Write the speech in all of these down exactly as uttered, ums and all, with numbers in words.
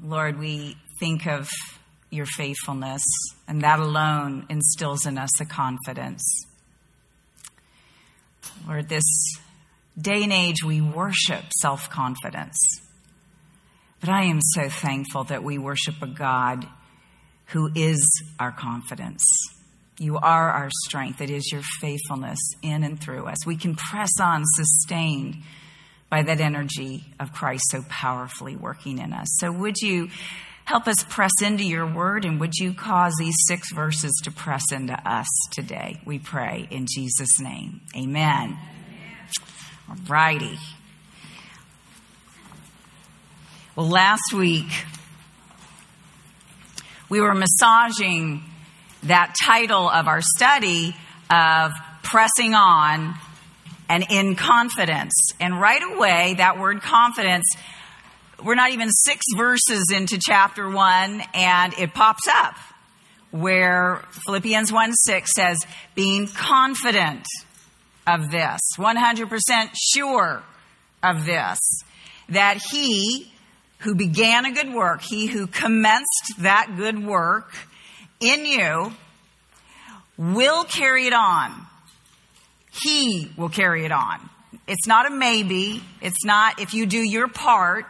Lord, we think of your faithfulness, and that alone instills in us a confidence. Lord, this day and age, we worship self-confidence. But I am so thankful that we worship a God who is our confidence. You are our strength. It is your faithfulness in and through us. We can press on, sustained by that energy of Christ so powerfully working in us. So would you help us press into your word, and would you cause these six verses to press into us today? We pray in Jesus' name. Amen. All righty. Well, last week, we were massaging that title of our study of Pressing On and In Confidence. And right away, that word confidence, we're not even six verses into chapter one, and it pops up where Philippians one six says, being confident of this, one hundred percent sure of this, that he who began a good work, he who commenced that good work in you, will carry it on. He will carry it on. It's not a maybe. It's not if you do your part.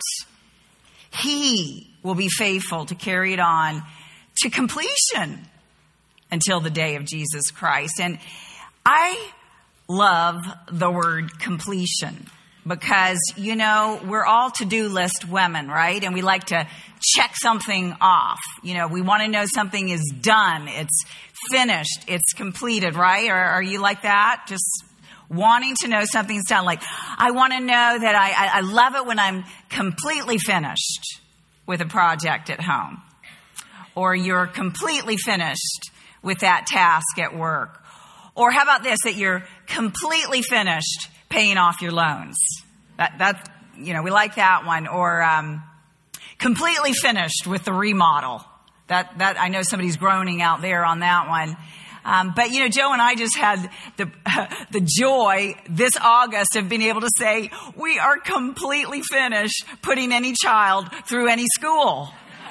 He will be faithful to carry it on to completion until the day of Jesus Christ. And I love the word completion because, you know, we're all to-do list women, right? And we like to check something off. You know, we want to know something is done. It's finished. It's completed, right? Or are you like that? Just wanting to know something's done. Like, I want to know that I, I, I love it when I'm completely finished with a project at home. Or you're completely finished with that task at work. Or how about this, that you're completely finished paying off your loans. That, that, you know, we like that one. Or um, completely finished with the remodel. That, that I know somebody's groaning out there on that one. Um, but, you know, Joe and I just had the uh, the joy this August of being able to say we are completely finished putting any child through any school.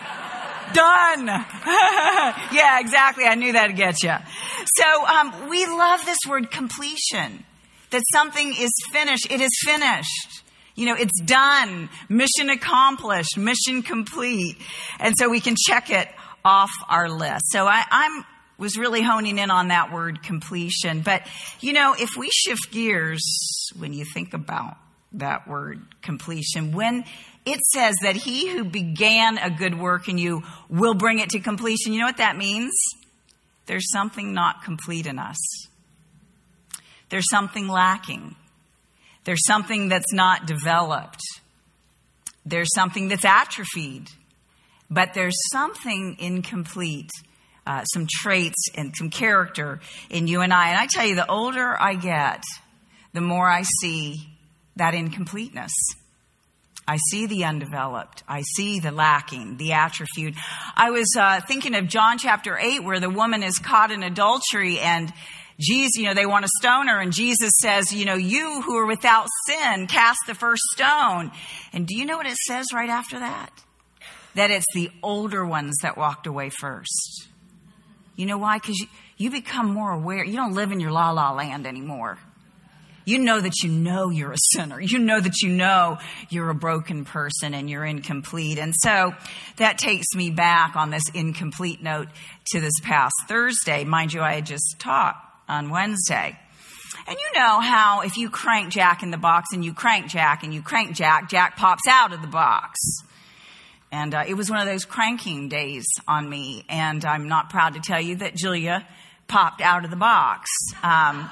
Done. Yeah, exactly. I knew that'd get you. So um, we love this word completion, that something is finished. It is finished. You know, it's done. Mission accomplished. Mission complete. And so we can check it off our list. So I, I'm was really honing in on that word completion. But, you know, if we shift gears, when you think about that word completion, when it says that he who began a good work in you will bring it to completion, you know what that means? There's something not complete in us. There's something lacking. There's something that's not developed. There's something that's atrophied. But there's something incomplete. Uh, some traits and some character in you and I. And I tell you, the older I get, the more I see that incompleteness. I see the undeveloped. I see the lacking, the atrophied. I was uh, thinking of John chapter eight, where the woman is caught in adultery and Jesus, you know, they want to stone her. And Jesus says, you know, you who are without sin, cast the first stone. And do you know what it says right after that? That it's the older ones that walked away first. You know why? Because you, you become more aware. You don't live in your la-la land anymore. You know that you know you're a sinner. You know that you know you're a broken person and you're incomplete. And so that takes me back on this incomplete note to this past Thursday. Mind you, I had just taught on Wednesday. And you know how if you crank Jack in the box and you crank Jack and you crank Jack, Jack pops out of the box. And uh, it was one of those cranking days on me. And I'm not proud to tell you that Julia popped out of the box. Um,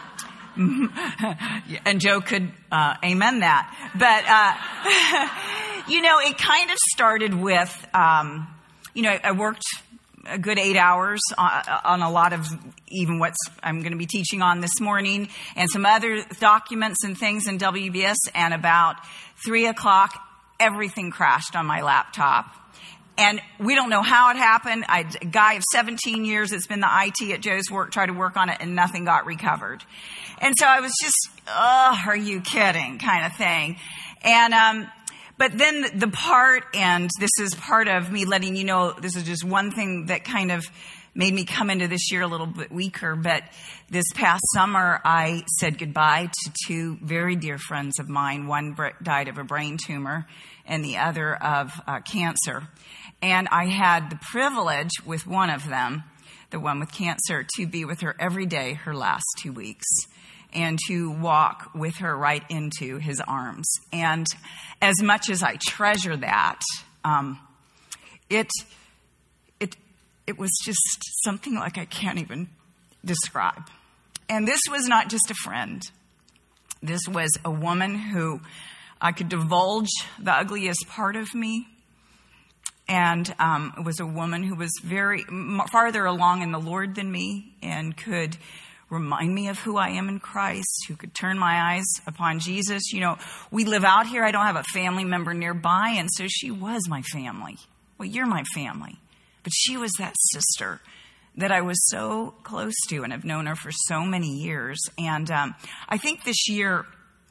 and Joe could uh, amen that. But, uh, you know, it kind of started with, um, you know, I worked a good eight hours on, on a lot of even what I'm going to be teaching on this morning and some other documents and things in W B S. And about three o'clock, everything crashed on my laptop. And we don't know how it happened. I, a guy of seventeen years that's been the I T at Joe's work, tried to work on it and nothing got recovered. And so I was just, oh, are you kidding kind of thing. And, um, But then the part, and this is part of me letting you know, this is just one thing that kind of made me come into this year a little bit weaker. But this past summer, I said goodbye to two very dear friends of mine. One died of a brain tumor and the other of uh, cancer. And I had the privilege with one of them, the one with cancer, to be with her every day her last two weeks and to walk with her right into his arms. And as much as I treasure that, um, it, it, it was just something like I can't even describe. And this was not just a friend. This was a woman who I could divulge the ugliest part of me. And um, it was a woman who was very farther along in the Lord than me and could remind me of who I am in Christ, who could turn my eyes upon Jesus. You know, we live out here. I don't have a family member nearby. And so she was my family. Well, you're my family. But she was that sister that I was so close to and have known her for so many years. And um, I think this year,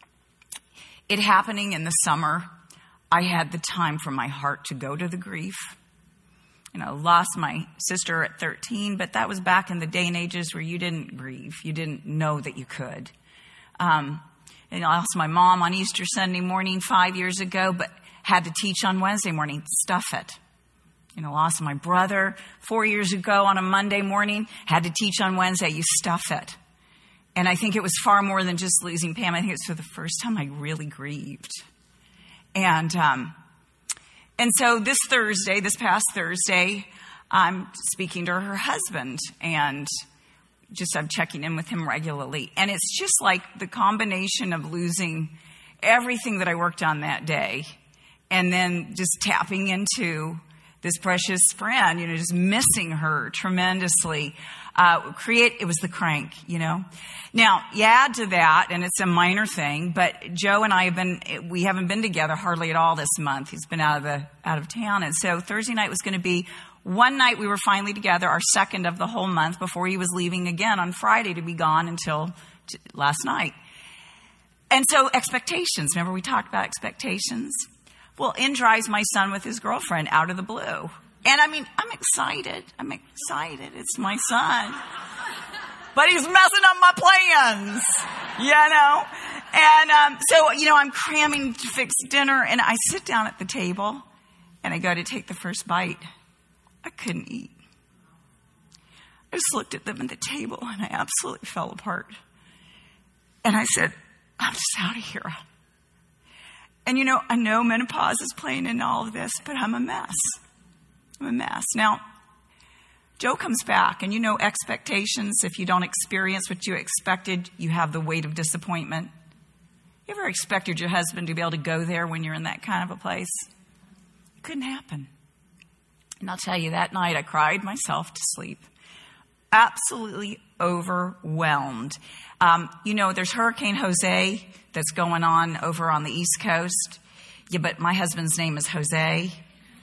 it happening in the summer, I had the time for my heart to go to the grief. You know, lost my sister at thirteen, but that was back in the day and ages where you didn't grieve. You didn't know that you could. Um, and I lost my mom on Easter Sunday morning five years ago, but had to teach on Wednesday morning. Stuff it. You know, lost my brother four years ago on a Monday morning. Had to teach on Wednesday. You stuff it. And I think it was far more than just losing Pam. I think it's for the first time I really grieved. And um, and so this Thursday, this past Thursday, I'm speaking to her husband and just I'm checking in with him regularly. And it's just like the combination of losing everything that I worked on that day and then just tapping into this precious friend, you know, just missing her tremendously. Uh, create, it was the crank, you know. Now, you add to that, and it's a minor thing, but Joe and I have been, we haven't been together hardly at all this month. He's been out of the, out of town. And so Thursday night was going to be one night we were finally together, our second of the whole month before he was leaving again on Friday to be gone until t- last night. And so expectations, remember we talked about expectations? Well, in drives my son with his girlfriend out of the blue. And I mean, I'm excited. I'm excited. It's my son. But he's messing up my plans, you know? And um, so, you know, I'm cramming to fix dinner. And I sit down at the table and I go to take the first bite. I couldn't eat. I just looked at them at the table and I absolutely fell apart. And I said, I'm just out of here. And, you know, I know menopause is playing in all of this, but I'm a mess. I'm a mess. Now, Joe comes back, and you know expectations. If you don't experience what you expected, you have the weight of disappointment. You ever expected your husband to be able to go there when you're in that kind of a place? It couldn't happen. And I'll tell you, that night I cried myself to sleep. Absolutely overwhelmed. Um, you know, there's Hurricane Jose that's going on over on the East Coast. Yeah, but my husband's name is Jose.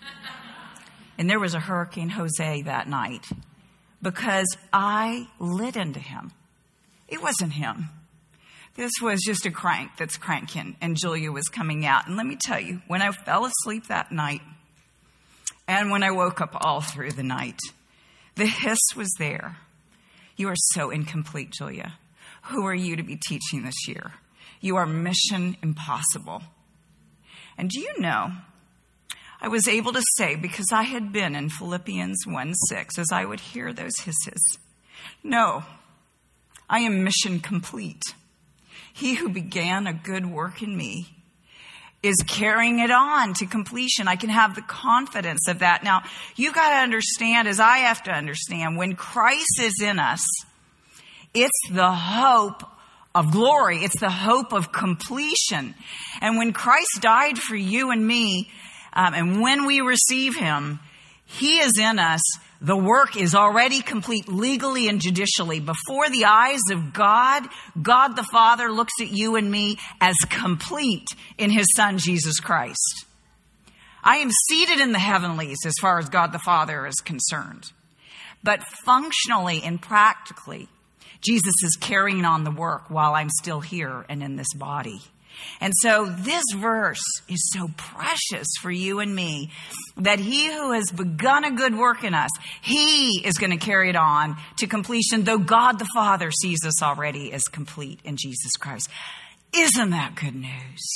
And there was a Hurricane Jose that night because I lit into him. It wasn't him. This was just a crank that's cranking, and Julia was coming out. And let me tell you, when I fell asleep that night and when I woke up all through the night, the hiss was there. You are so incomplete, Julia. Who are you to be teaching this year? You are mission impossible. And do you know, I was able to say, because I had been in Philippians one six, as I would hear those hisses, no, I am mission complete. He who began a good work in me is carrying it on to completion. I can have the confidence of that. Now, you got to understand, as I have to understand, when Christ is in us, it's the hope of glory. It's the hope of completion. And when Christ died for you and me, um, and when we receive him, he is in us. The work is already complete legally and judicially. Before the eyes of God, God the Father looks at you and me as complete in his Son, Jesus Christ. I am seated in the heavenlies as far as God the Father is concerned. But functionally and practically, Jesus is carrying on the work while I'm still here and in this body. And so this verse is so precious for you and me, that he who has begun a good work in us, he is going to carry it on to completion, though God the Father sees us already as complete in Jesus Christ. Isn't that good news?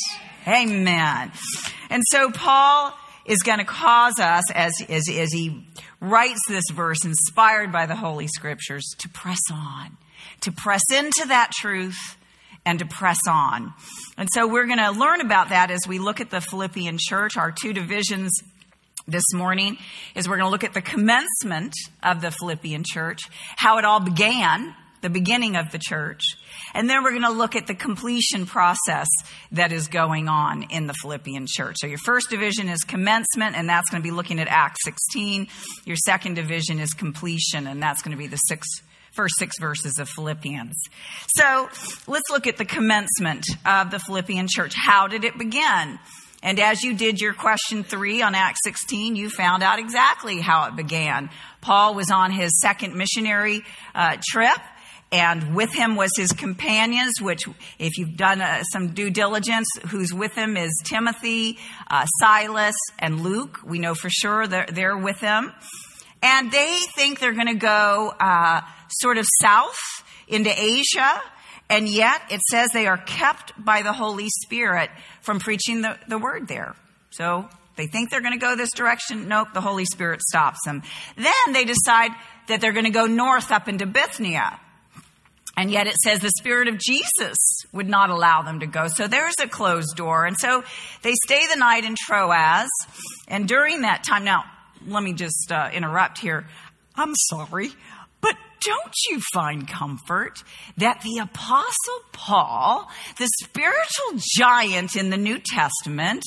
Amen. And so Paul is going to cause us, as, as, as he writes this verse, inspired by the Holy Scriptures, to press on, to press into that truth and to press on. And so we're going to learn about that as we look at the Philippian church. Our two divisions this morning is we're going to look at the commencement of the Philippian church, how it all began, the beginning of the church. And then we're going to look at the completion process that is going on in the Philippian church. So your first division is commencement, and that's going to be looking at Acts sixteen. Your second division is completion, and that's going to be the six, first six verses of Philippians. So let's look at the commencement of the Philippian church. How did it begin? And as you did your question three on Acts sixteen, you found out exactly how it began. Paul was on his second missionary uh, trip. And with him was his companions, which if you've done uh, some due diligence, who's with him is Timothy, uh, Silas, and Luke. We know for sure they're, they're with him. And they think they're going to go uh, sort of south into Asia. And yet it says they are kept by the Holy Spirit from preaching the, the word there. So they think they're going to go this direction. Nope, the Holy Spirit stops them. Then they decide that they're going to go north up into Bithynia. And yet it says the Spirit of Jesus would not allow them to go. So there's a closed door. And so they stay the night in Troas. And during that time, now, let me just uh, interrupt here. I'm sorry, but don't you find comfort that the Apostle Paul, the spiritual giant in the New Testament,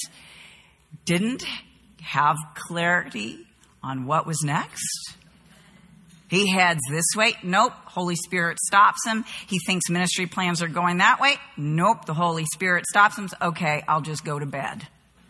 didn't have clarity on what was next? He heads this way. Nope. Holy Spirit stops him. He thinks ministry plans are going that way. Nope. The Holy Spirit stops him. Okay, I'll just go to bed.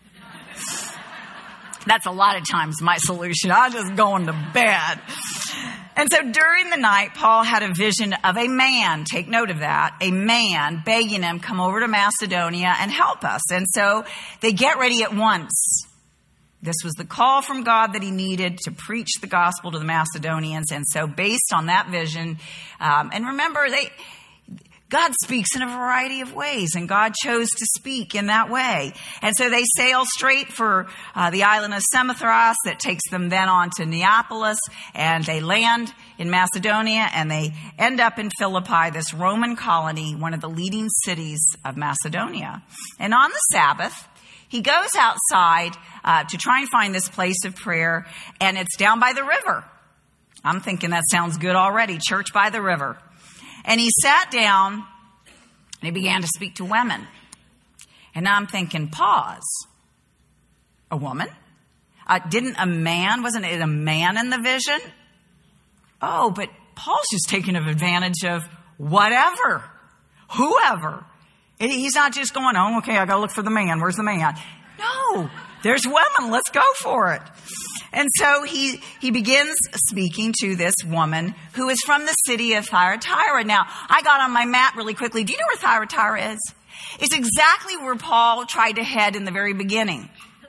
That's a lot of times my solution. I'll just go into bed. And so during the night, Paul had a vision of a man. Take note of that. A man begging him, come over to Macedonia and help us. And so they get ready at once. This was the call from God that he needed to preach the gospel to the Macedonians. And so based on that vision, um, and remember, they God speaks in a variety of ways, and God chose to speak in that way. And so they sail straight for uh, the island of Samothrace that takes them then on to Neapolis, and they land in Macedonia, and they end up in Philippi, this Roman colony, one of the leading cities of Macedonia. And on the Sabbath, he goes outside uh, to try and find this place of prayer, and it's down by the river. I'm thinking that sounds good already, church by the river. And he sat down, and he began to speak to women. And I'm thinking, pause. A woman? Uh, didn't a man, wasn't it a man in the vision? Oh, but Paul's just taking advantage of whatever, whoever. He's not just going, oh, okay, I got to look for the man. Where's the man? No, there's women. Let's go for it. And so he, he begins speaking to this woman who is from the city of Thyatira. Now, I got on my map really quickly. Do you know where Thyatira is? It's exactly where Paul tried to head in the very beginning.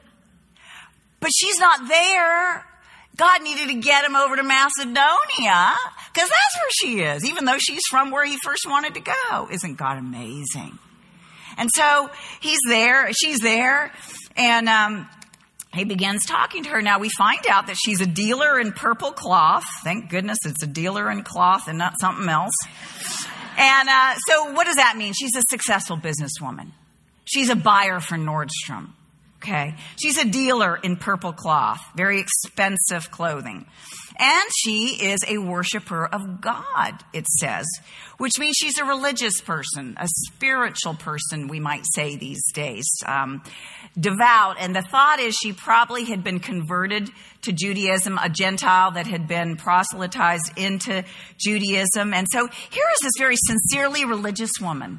But she's not there. God needed to get him over to Macedonia because that's where she is, even though she's from where he first wanted to go. Isn't God amazing? And so he's there, she's there, and um, he begins talking to her. Now we find out that she's a dealer in purple cloth. Thank goodness it's a dealer in cloth and not something else. And uh, so what does that mean? She's a successful businesswoman. She's a buyer for Nordstrom. Okay. She's a dealer in purple cloth, very expensive clothing. And she is a worshiper of God, it says, which means she's a religious person, a spiritual person, we might say these days, um, devout. And the thought is she probably had been converted to Judaism, a Gentile that had been proselytized into Judaism. And so here is this very sincerely religious woman.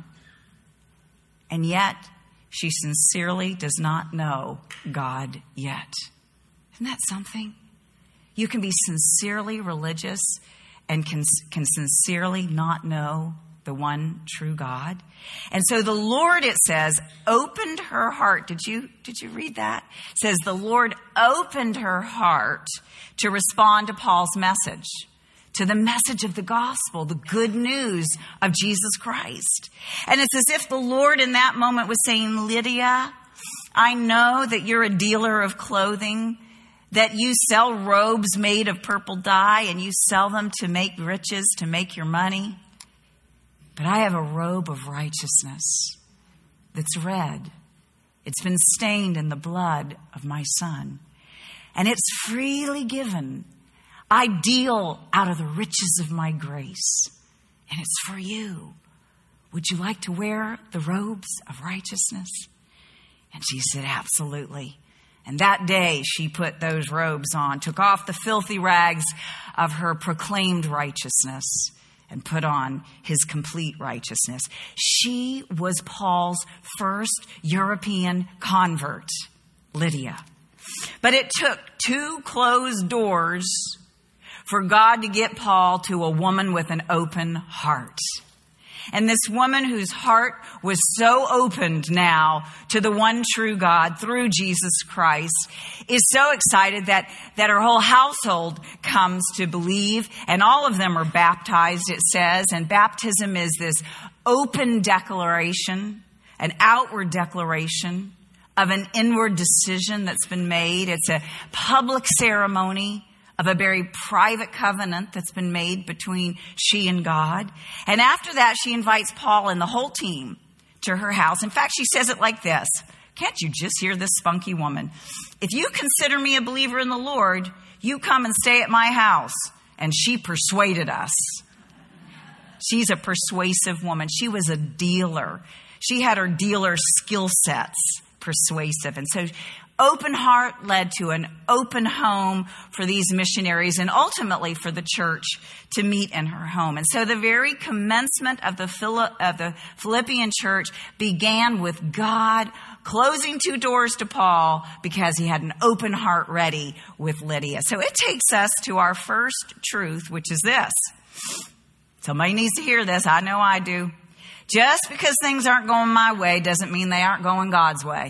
And yet she sincerely does not know God yet. Isn't that something? You can be sincerely religious and can, can sincerely not know the one true God. And so the Lord, it says, opened her heart. Did you, did you read that? It says the Lord opened her heart to respond to Paul's message, to the message of the gospel, the good news of Jesus Christ. And it's as if the Lord in that moment was saying, Lydia, I know that you're a dealer of clothing, that you sell robes made of purple dye and you sell them to make riches, to make your money. But I have a robe of righteousness that's red. It's been stained in the blood of my Son. And it's freely given. I deal out of the riches of my grace. And it's for you. Would you like to wear the robes of righteousness? And she said, absolutely. And that day she put those robes on, took off the filthy rags of her proclaimed righteousness, and put on his complete righteousness. She was Paul's first European convert, Lydia. But it took two closed doors for God to get Paul to a woman with an open heart. And this woman whose heart was so opened now to the one true God through Jesus Christ is so excited that, that her whole household comes to believe, and all of them are baptized, it says. And baptism is this open declaration, an outward declaration of an inward decision that's been made. It's a public ceremony of a very private covenant that's been made between she and God. And after that, she invites Paul and the whole team to her house. In fact, she says it like this. Can't you just hear this spunky woman? If you consider me a believer in the Lord, you come and stay at my house. And she persuaded us. She's a persuasive woman. She was a dealer. She had her dealer skill sets persuasive. And so open heart led to an open home for these missionaries and ultimately for the church to meet in her home. And so the very commencement of the, Phili- of the Philippian church began with God closing two doors to Paul because he had an open heart ready with Lydia. So it takes us to our first truth, which is this. Somebody needs to hear this. I know I do. Just because things aren't going my way doesn't mean they aren't going God's way.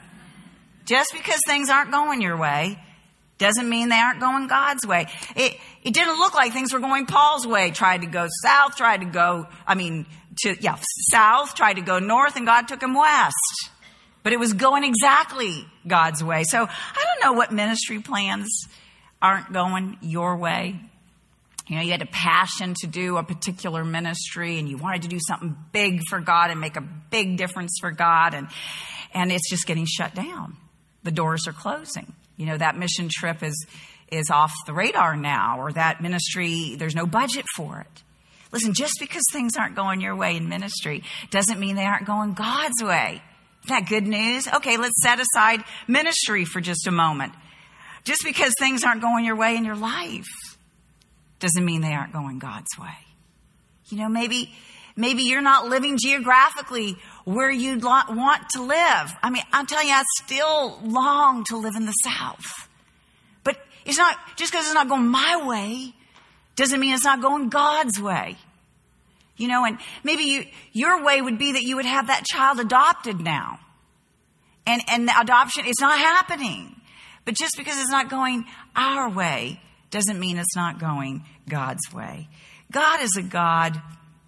Just because things aren't going your way doesn't mean they aren't going God's way. It, it didn't look like things were going Paul's way. Tried to go south, tried to go, I mean, to, yeah, south, tried to go north, and God took him west. But it was going exactly God's way. So I don't know what ministry plans aren't going your way. You know, you had a passion to do a particular ministry and you wanted to do something big for God and make a big difference for God. And, and it's just getting shut down. The doors are closing. You know, that mission trip is, is off the radar now, or that ministry, there's no budget for it. Listen, just because things aren't going your way in ministry doesn't mean they aren't going God's way. Isn't that good news? Okay, let's set aside ministry for just a moment. Just because things aren't going your way in your life doesn't mean they aren't going God's way. You know, maybe, maybe you're not living geographically where you'd want to live. I mean, I'm telling you, I still long to live in the South. But it's not, just because it's not going my way doesn't mean it's not going God's way. You know, and maybe you, your way would be that you would have that child adopted now. And, and the adoption is not happening. But just because it's not going our way doesn't mean it's not going God's way. God is a God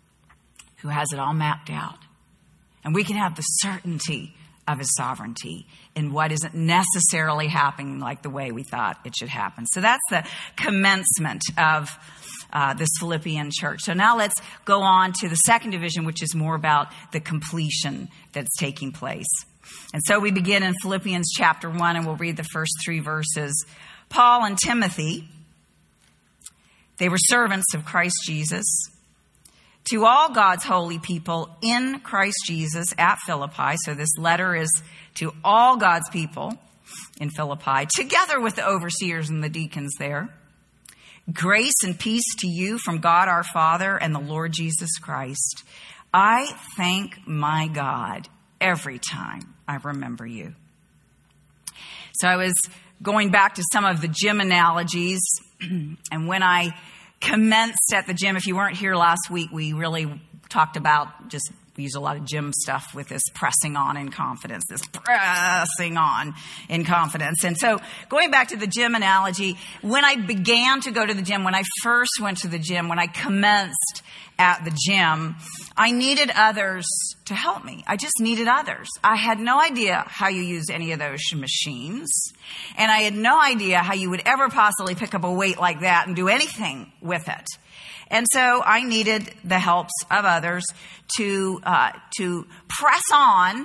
who has it all mapped out. And we can have the certainty of his sovereignty in what isn't necessarily happening like the way we thought it should happen. So that's the commencement of uh, this Philippian church. So now let's go on to the second division, which is more about the completion that's taking place. And so we begin in Philippians chapter one, and we'll read the first three verses. Paul and Timothy, they were servants of Christ Jesus, to all God's holy people in Christ Jesus at Philippi. So this letter is to all God's people in Philippi, together with the overseers and the deacons there. Grace and peace to you from God our Father and the Lord Jesus Christ. I thank my God every time I remember you. So I was going back to some of the gym analogies, and when I commenced at the gym, if you weren't here last week, we really talked about just, we use a lot of gym stuff with this pressing on in confidence, this pressing on in confidence. And so going back to the gym analogy, when I began to go to the gym, when I first went to the gym, when I commenced at the gym, I needed others to help me. I just needed others. I had no idea how you use any of those machines. And I had no idea how you would ever possibly pick up a weight like that and do anything with it. And so I needed the helps of others to uh, to press on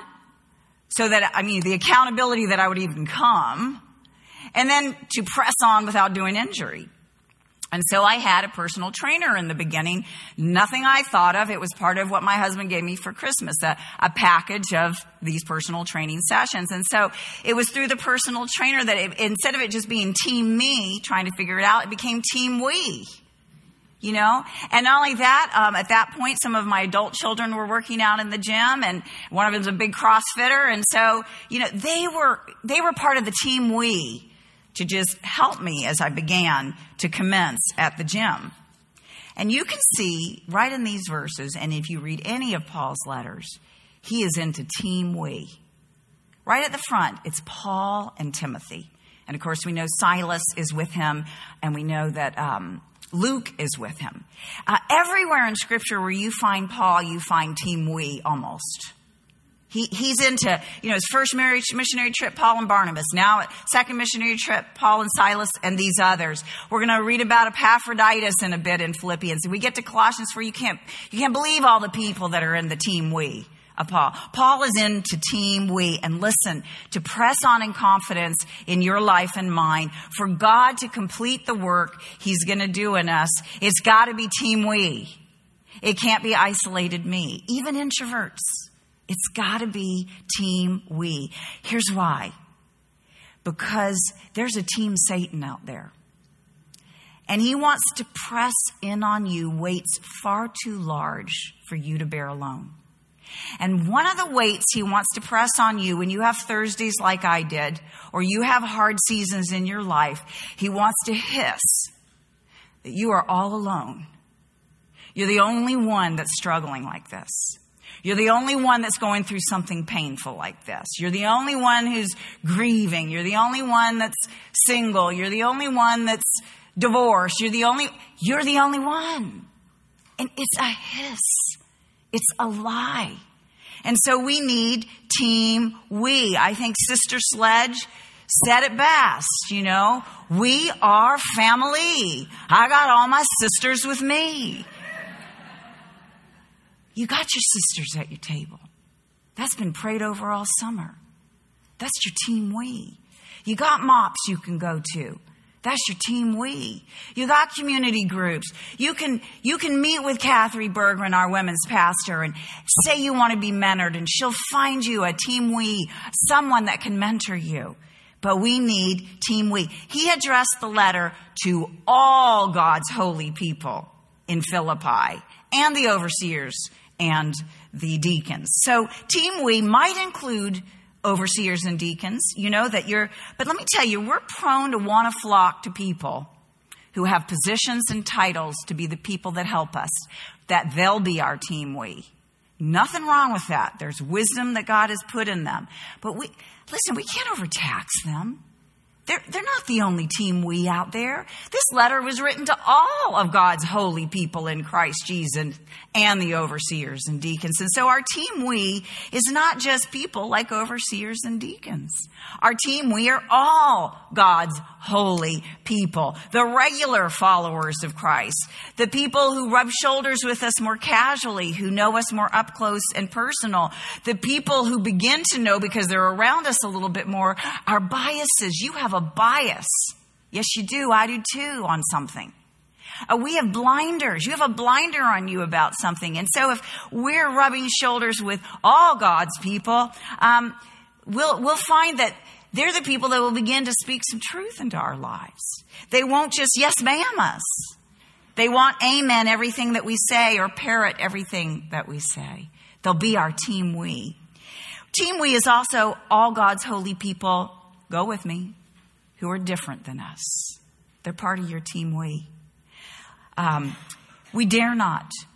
so that, I mean, the accountability that I would even come, and then to press on without doing injury. And so I had a personal trainer in the beginning, nothing I thought of. It was part of what my husband gave me for Christmas, a, a package of these personal training sessions. And so it was through the personal trainer that it, instead of it just being team me trying to figure it out, it became team we. You know, and not only that, um, at that point, some of my adult children were working out in the gym, and one of them's a big CrossFitter. And so, you know, they were, they were part of the team we to just help me as I began to commence at the gym. And you can see right in these verses, and if you read any of Paul's letters, he is into team we. Right at the front, it's Paul and Timothy. And of course, we know Silas is with him, and we know that, um, Luke is with him. Uh, everywhere in Scripture where you find Paul, you find team we almost. He, he's into, you know, his first marriage, missionary trip, Paul and Barnabas. Now, second missionary trip, Paul and Silas and these others. We're going to read about Epaphroditus in a bit in Philippians. And we get to Colossians where you can't, you can't believe all the people that are in the team we. Of Paul. Paul is into team we. And listen, to press on in confidence in your life and mine, for God to complete the work he's going to do in us, it's got to be team we. It can't be isolated me. Even introverts, it's got to be team we. Here's why. Because there's a team Satan out there. And he wants to press in on you weights far too large for you to bear alone. And one of the weights he wants to press on you when you have Thursdays like I did, or you have hard seasons in your life, he wants to hiss that you are all alone. You're the only one that's struggling like this. You're the only one that's going through something painful like this. You're the only one who's grieving. You're the only one that's single. You're the only one that's divorced. You're the only, you're the only one. And it's a hiss. It's a lie. And so we need team we. I think Sister Sledge said it best, you know. We are family. I got all my sisters with me. You got your sisters at your table. That's been prayed over all summer. That's your team we. You got mops you can go to. That's your team we. You got community groups. You can, you can meet with Kathy Bergman, our women's pastor, and say you want to be mentored, and she'll find you a team we, someone that can mentor you. But we need team we. He addressed the letter to all God's holy people in Philippi and the overseers and the deacons. So team we might include overseers and deacons. You know that you're, but let me tell you, we're prone to want to flock to people who have positions and titles to be the people that help us, that they'll be our team we. Nothing wrong with that. There's wisdom that God has put in them. But we, listen, we can't overtax them. They're, they're not the only team we out there. This letter was written to all of God's holy people in Christ Jesus and the overseers and deacons. And so our team we is not just people like overseers and deacons. Our team we are all God's holy people, the regular followers of Christ, the people who rub shoulders with us more casually, who know us more up close and personal, the people who begin to know because they're around us a little bit more our biases. You have a bias. Yes, you do. I do too on something. Uh, we have blinders. You have a blinder on you about something. And so if we're rubbing shoulders with all God's people, um, we'll, we'll find that they're the people that will begin to speak some truth into our lives. They won't just yes ma'am us. They want amen everything that we say or parrot everything that we say. They'll be our team we. Team we is also all God's holy people, go with me, who are different than us. They're part of your team we. Um, we dare not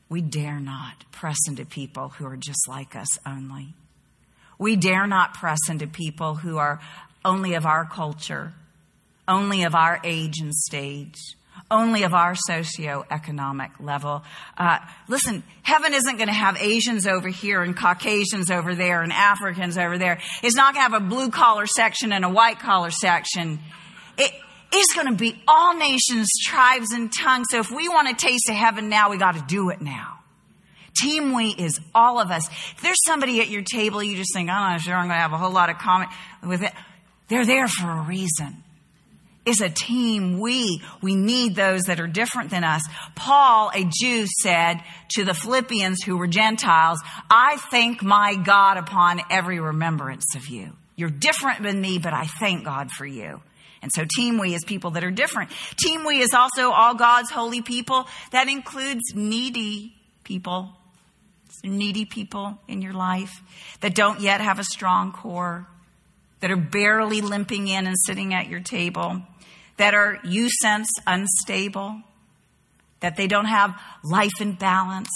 We dare not press into people who are just like us only. We dare not press into people who are only of our culture, only of our age and stage, only of our socioeconomic level. Uh, listen, heaven isn't going to have Asians over here and Caucasians over there and Africans over there. It's not going to have a blue collar section and a white collar section. It, it's going to be all nations, tribes, and tongues. So if we want a taste of heaven now, we got to do it now. Team We is all of us. If there's somebody at your table, you just think, I'm not sure I'm going to have a whole lot of comment with it. They're there for a reason. It's a team we. We need those that are different than us. Paul, a Jew, said to the Philippians who were Gentiles, I thank my God upon every remembrance of you. You're different than me, but I thank God for you. And so Team We is people that are different. Team We is also all God's holy people. That includes needy people. Needy people in your life that don't yet have a strong core, that are barely limping in and sitting at your table, that are, you sense, unstable, that they don't have life in balance.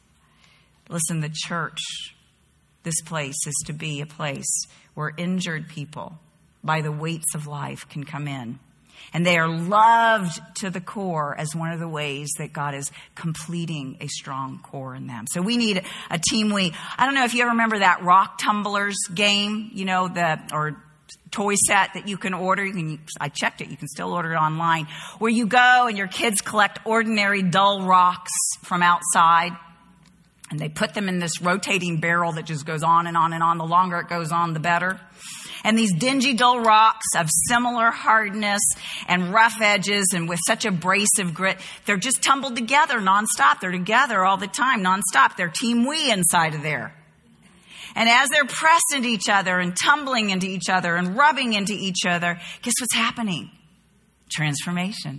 Listen, the church, this place is to be a place where injured people by the weights of life can come in. And they are loved to the core as one of the ways that God is completing a strong core in them. So we need a team we. I don't know if you ever remember that rock tumblers game, you know, the or toy set that you can order. You can, I checked it. You can still order it online. Where you go and your kids collect ordinary dull rocks from outside. And they put them in this rotating barrel that just goes on and on and on. The longer it goes on, the better. And these dingy, dull rocks of similar hardness and rough edges and with such abrasive grit, they're just tumbled together nonstop. They're together all the time, nonstop. They're Team We inside of there. And as they're pressed into each other and tumbling into each other and rubbing into each other, guess what's happening? Transformation.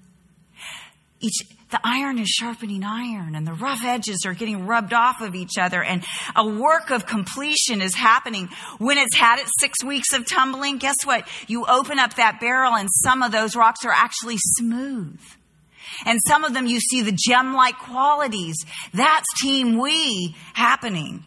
Each... The iron is sharpening iron and the rough edges are getting rubbed off of each other and a work of completion is happening. When it's had its six weeks of tumbling, guess what? You open up that barrel and some of those rocks are actually smooth. And some of them you see the gem-like qualities. That's Team We happening.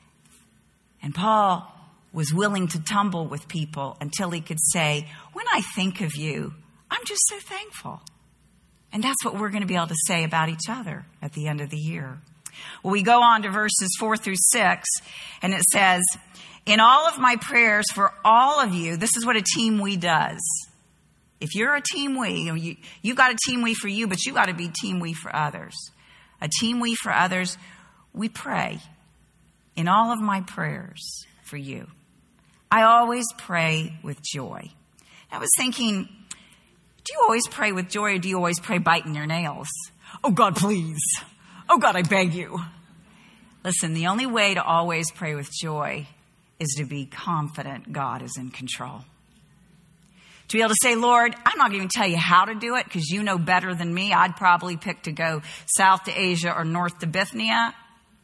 And Paul was willing to tumble with people until he could say, when I think of you, I'm just so thankful. And that's what we're going to be able to say about each other at the end of the year. Well, we go on to verses four through six, and it says, in all of my prayers for all of you, this is what a Team We does. If you're a Team We, you, you got a Team We for you, but you got to be Team We for others. A Team We for others, we pray in all of my prayers for you. I always pray with joy. I was thinking, do you always pray with joy or do you always pray biting your nails? Oh, God, please. Oh, God, I beg you. Listen, the only way to always pray with joy is to be confident God is in control. To be able to say, Lord, I'm not going to tell you how to do it because you know better than me. I'd probably pick to go south to Asia or north to Bithynia.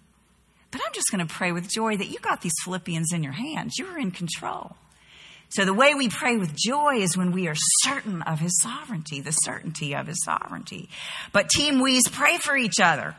But I'm just going to pray with joy that you got these Philippians in your hands. You're in control. So the way we pray with joy is when we are certain of his sovereignty, the certainty of his sovereignty. But Team We's pray for each other.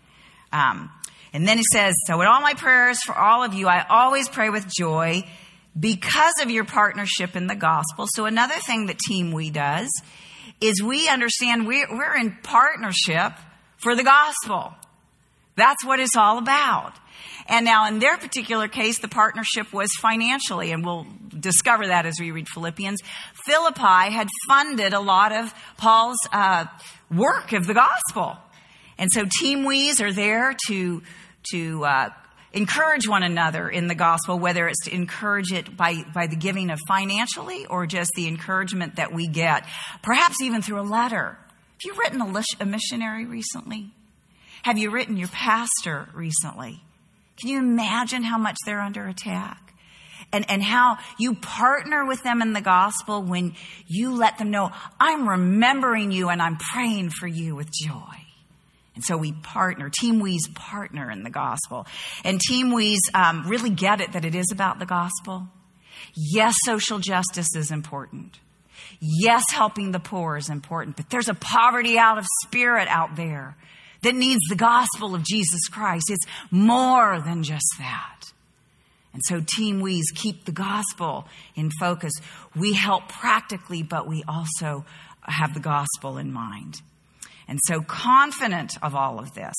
Um, and then he says, so in all my prayers for all of you, I always pray with joy because of your partnership in the gospel. So another thing that Team We does is we understand we're, we're in partnership for the gospel. That's what it's all about. And now in their particular case, the partnership was financially, and we'll discover that as we read Philippians. Philippi had funded a lot of Paul's uh, work of the gospel. And so Team We's are there to, to uh, encourage one another in the gospel, whether it's to encourage it by, by the giving of financially or just the encouragement that we get, perhaps even through a letter. Have you written a, a missionary recently? Have you written your pastor recently? Can you imagine how much they're under attack? And, and how you partner with them in the gospel when you let them know, I'm remembering you and I'm praying for you with joy. And so we partner. Team We's partner in the gospel. And Team We's um, really get it that it is about the gospel. Yes, social justice is important. Yes, helping the poor is important. But there's a poverty out of spirit out there that needs the gospel of Jesus Christ. It's more than just that. And so Team We's keep the gospel in focus. We help practically, but we also have the gospel in mind. And so confident of all of this,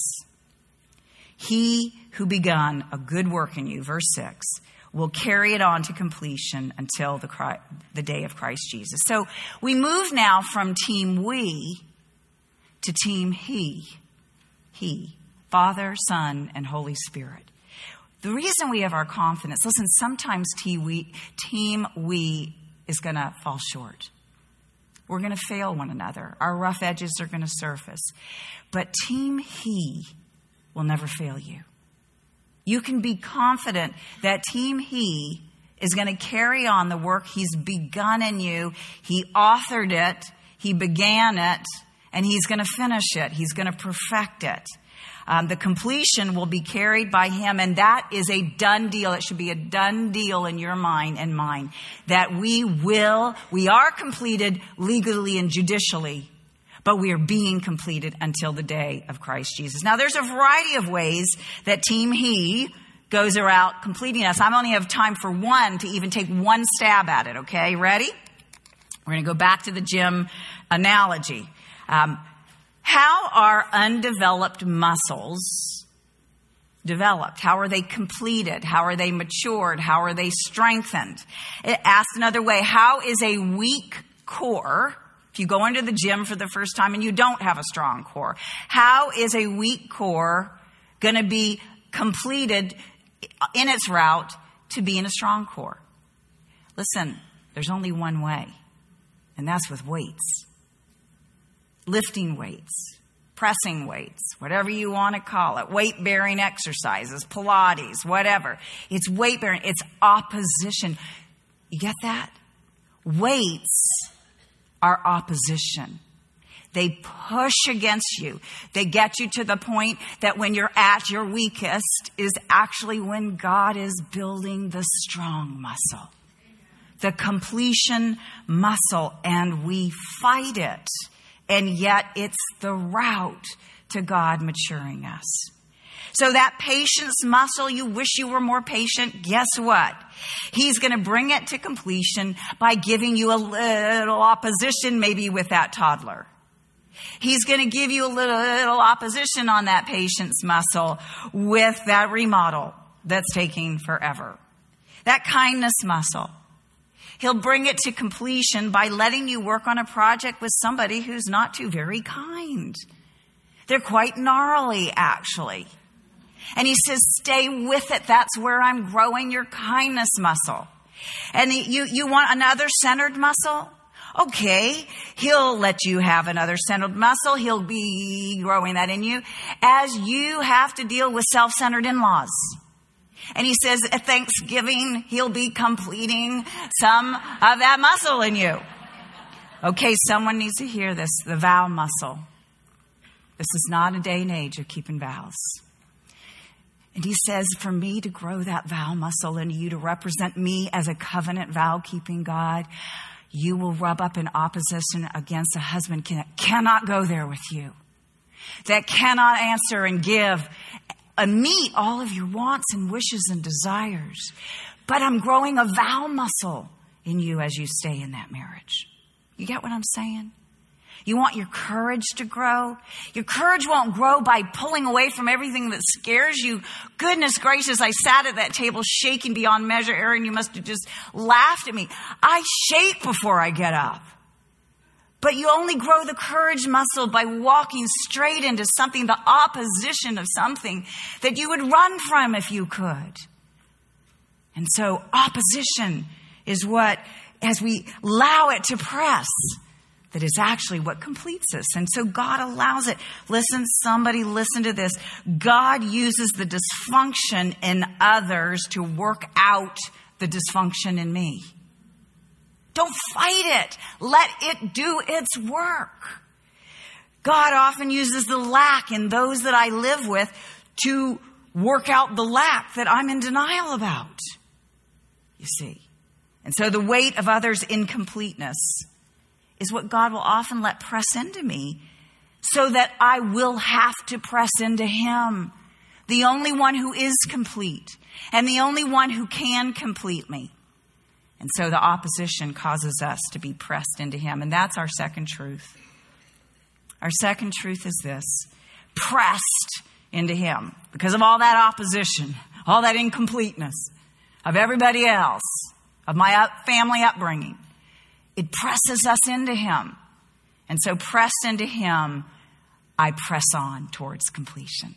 he who begun a good work in you, verse six, will carry it on to completion until the, Christ, the day of Christ Jesus. So we move now from Team We to Team He. He, Father, Son, and Holy Spirit. The reason we have our confidence, listen, sometimes team we, team we is going to fall short. We're going to fail one another. Our rough edges are going to surface. But Team He will never fail you. You can be confident that Team He is going to carry on the work He's begun in you. He authored it. He began it. And He's going to finish it. He's going to perfect it. Um, the completion will be carried by Him. And that is a done deal. It should be a done deal in your mind and mine. That we will, we are completed legally and judicially. But we are being completed until the day of Christ Jesus. Now, there's a variety of ways that Team He goes around completing us. I only have time for one to even take one stab at it, okay? Ready? We're going to go back to the gym analogy. Um, how are undeveloped muscles developed? How are they completed? How are they matured? How are they strengthened? It asked another way, how is a weak core... If you go into the gym for the first time and you don't have a strong core, how is a weak core going to be completed in its route to being a strong core? Listen, there's only one way, and that's with weights. Lifting weights, pressing weights, whatever you want to call it, weight-bearing exercises, Pilates, whatever. It's weight-bearing. It's opposition. You get that? Weights are opposition. They push against you. They get you to the point that when you're at your weakest is actually when God is building the strong muscle, the completion muscle, and we fight it. And yet it's the route to God maturing us. So that patience muscle, you wish you were more patient. Guess what? He's going to bring it to completion by giving you a little opposition, maybe with that toddler. He's going to give you a little, little opposition on that patience muscle with that remodel that's taking forever. That kindness muscle. He'll bring it to completion by letting you work on a project with somebody who's not too very kind. They're quite gnarly, actually. And he says, stay with it. That's where I'm growing your kindness muscle. And you, you want another centered muscle? Okay, he'll let you have another centered muscle. He'll be growing that in you as you have to deal with self-centered in-laws. And he says at Thanksgiving, he'll be completing some of that muscle in you. Okay, someone needs to hear this, the vow muscle. This is not a day and age of keeping vows. And he says, for me to grow that vow muscle in you, to represent me as a covenant vow-keeping God, you will rub up in opposition against a husband that cannot go there with you, that cannot answer and give and meet all of your wants and wishes and desires. But I'm growing a vow muscle in you as you stay in that marriage. You get what I'm saying? You want your courage to grow? Your courage won't grow by pulling away from everything that scares you. Goodness gracious, I sat at that table shaking beyond measure. Aaron, you must have just laughed at me. I shake before I get up. But you only grow the courage muscle by walking straight into something, the opposition of something that you would run from if you could. And so opposition is what, as we allow it to press, that is actually what completes us. And so God allows it. Listen, somebody listen to this. God uses the dysfunction in others to work out the dysfunction in me. Don't fight it. Let it do its work. God often uses the lack in those that I live with to work out the lack that I'm in denial about. You see. And so the weight of others' incompleteness is what God will often let press into me so that I will have to press into him, the only one who is complete and the only one who can complete me. And so the opposition causes us to be pressed into him. And that's our second truth. Our second truth is this: pressed into him. Because of all that opposition, all that incompleteness of everybody else, of my up family upbringing, it presses us into him. And so pressed into him, I press on towards completion.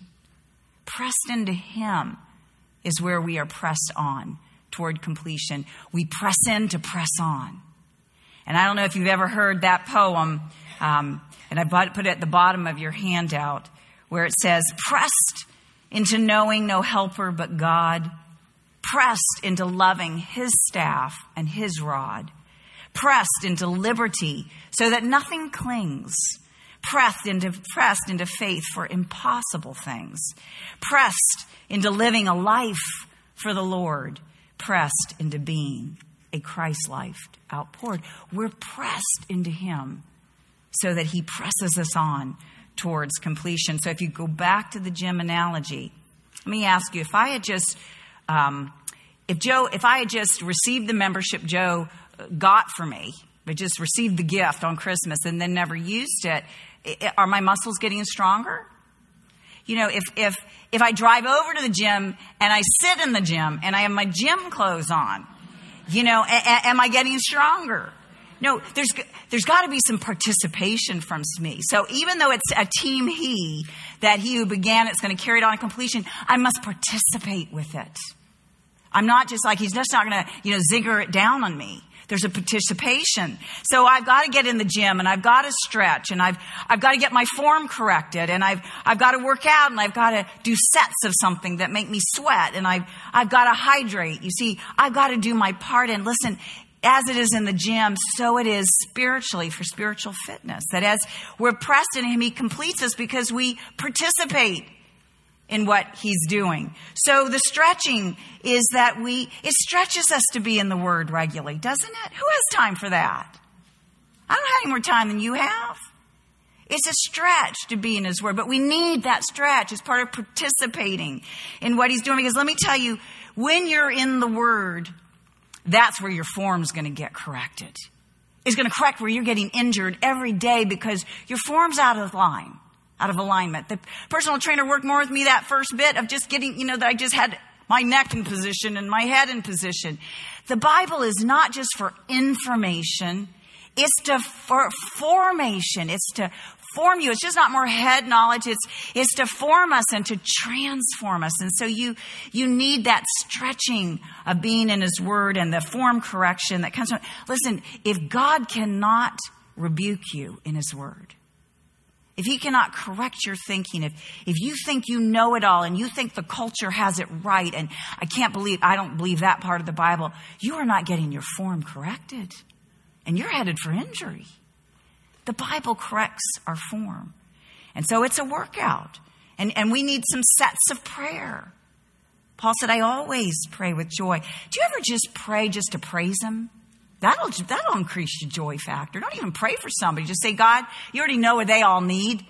Pressed into him is where we are pressed on toward completion. We press in to press on. And I don't know if you've ever heard that poem, um, and I put it at the bottom of your handout, where it says, pressed into knowing no helper but God, pressed into loving his staff and his rod, pressed into liberty so that nothing clings, pressed into, pressed into faith for impossible things, pressed into living a life for the Lord, pressed into being a Christ life outpoured. We're pressed into him so that he presses us on towards completion. So if you go back to the gym analogy, let me ask you, if I had just, um, if Joe, if I had just received the membership Joe got for me, but just received the gift on Christmas and then never used it, are my muscles getting stronger? You know, if, if, if I drive over to the gym and I sit in the gym and I have my gym clothes on, you know, a, a, am I getting stronger? No, there's, there's got to be some participation from me. So even though it's a team he, that he who began it's going to carry it on to completion, I must participate with it. I'm not just like, he's just not going to, you know, zigger it down on me. There's a participation. So I've got to get in the gym and I've got to stretch and I've, I've got to get my form corrected and I've, I've got to work out and I've got to do sets of something that make me sweat and I've, I've got to hydrate. You see, I've got to do my part. And listen, as it is in the gym, so it is spiritually for spiritual fitness. That as we're pressed in him, he completes us because we participate in what he's doing. So the stretching is that we, it stretches us to be in the word regularly, doesn't it? Who has time for that? I don't have any more time than you have. It's a stretch to be in his word, but we need that stretch as part of participating in what he's doing. Because let me tell you, when you're in the word, that's where your form's going to get corrected. It's going to correct where you're getting injured every day because your form's out of line. Out of alignment. The personal trainer worked more with me that first bit of just getting, you know, that I just had my neck in position and my head in position. The Bible is not just for information. It's to for formation. It's to form you. It's just not more head knowledge. It's, it's to form us and to transform us. And so you, you need that stretching of being in his word and the form correction that comes from. Listen, if God cannot rebuke you in his word, if he cannot correct your thinking, if, if you think you know it all and you think the culture has it right, and I can't believe, I don't believe that part of the Bible, you are not getting your form corrected and you're headed for injury. The Bible corrects our form. And so it's a workout and, and we need some sets of prayer. Paul said, I always pray with joy. Do you ever just pray just to praise him? That'll, that'll increase your joy factor. Don't even pray for somebody. Just say, God, you already know what they all need.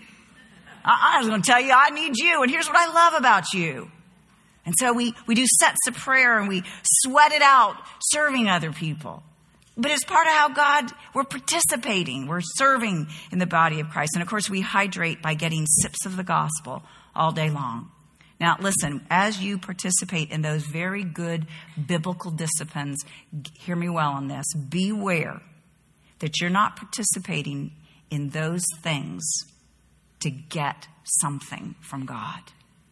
I, I was going to tell you, I need you. And here's what I love about you. And so we, we do sets of prayer and we sweat it out serving other people. But it's part of how God, we're participating. We're serving in the body of Christ. And of course, we hydrate by getting sips of the gospel all day long. Now, listen, as you participate in those very good biblical disciplines, hear me well on this. Beware that you're not participating in those things to get something from God.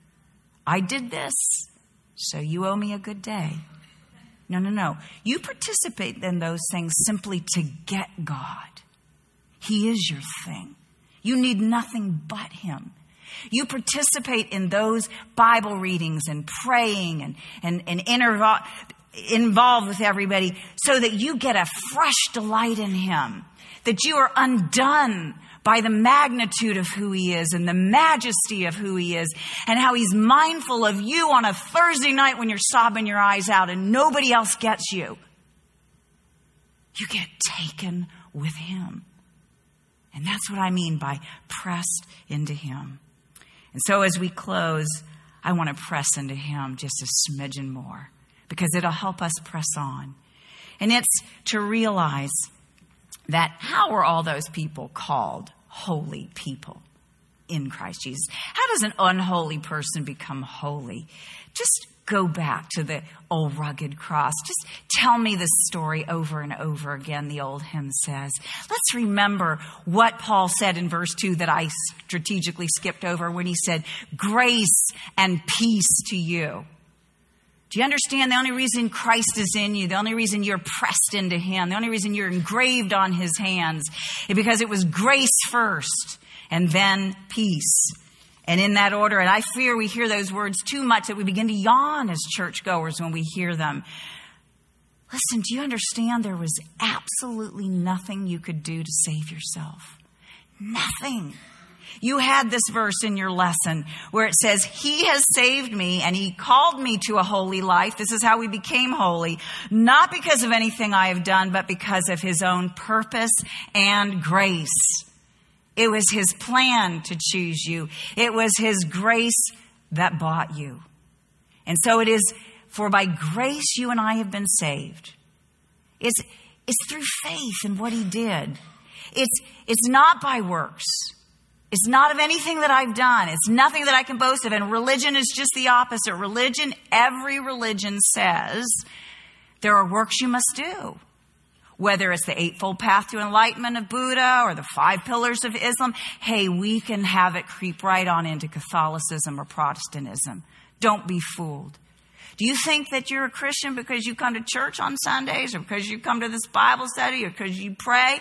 I did this, so you owe me a good day. No, no, no. You participate in those things simply to get God. He is your thing. You need nothing but him. You participate in those Bible readings and praying and, and, and intervo- involved with everybody so that you get a fresh delight in him, that you are undone by the magnitude of who he is and the majesty of who he is and how he's mindful of you on a Thursday night when you're sobbing your eyes out and nobody else gets you. You get taken with him. And that's what I mean by pressed into him. And so as we close, I want to press into him just a smidgen more, because it'll help us press on. And it's to realize that how were all those people called holy people in Christ Jesus? How does an unholy person become holy? Just go back to the old rugged cross. Just tell me this story over and over again, the old hymn says. Let's remember what Paul said in verse two that I strategically skipped over when he said, grace and peace to you. Do you understand the only reason Christ is in you, the only reason you're pressed into him, the only reason you're engraved on his hands is because it was grace first and then peace. And in that order, and I fear we hear those words too much that we begin to yawn as churchgoers when we hear them. Listen, do you understand there was absolutely nothing you could do to save yourself? Nothing. You had this verse in your lesson where it says, he has saved me and he called me to a holy life. This is how we became holy, not because of anything I have done, but because of his own purpose and grace. It was his plan to choose you. It was his grace that bought you. And so it is, for by grace you and I have been saved. It's, it's through faith in what he did. It's, it's not by works. It's not of anything that I've done. It's nothing that I can boast of. And religion is just the opposite. Religion, every religion says there are works you must do. Whether it's the Eightfold Path to Enlightenment of Buddha or the Five Pillars of Islam, hey, we can have it creep right on into Catholicism or Protestantism. Don't be fooled. Do you think that you're a Christian because you come to church on Sundays or because you come to this Bible study or because you pray?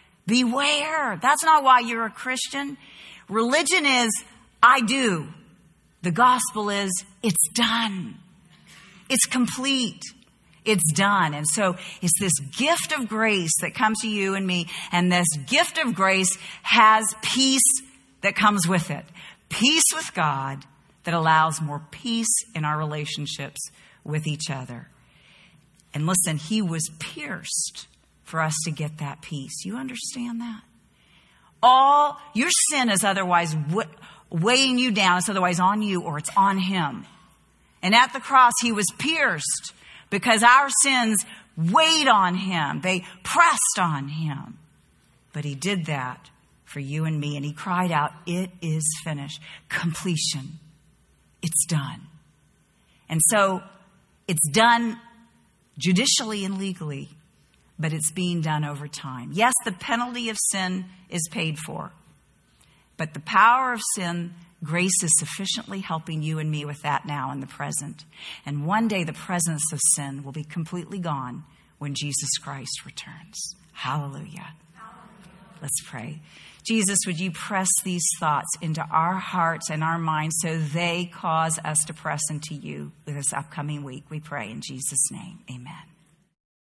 Beware. That's not why you're a Christian. Religion is, I do. The gospel is, it's done. It's complete. It's done. And so it's this gift of grace that comes to you and me. And this gift of grace has peace that comes with it. Peace with God that allows more peace in our relationships with each other. And listen, he was pierced for us to get that peace. You understand that? All your sin is otherwise w- weighing you down. It's otherwise on you or it's on him. And at the cross, he was pierced because our sins weighed on him. They pressed on him. But he did that for you and me. And he cried out, it is finished. Completion. It's done. And so it's done judicially and legally, but it's being done over time. Yes, the penalty of sin is paid for, but the power of sin, grace is sufficiently helping you and me with that now in the present. And one day the presence of sin will be completely gone when Jesus Christ returns. Hallelujah. Let's pray. Jesus, would you press these thoughts into our hearts and our minds so they cause us to press into you this upcoming week? We pray in Jesus' name. Amen.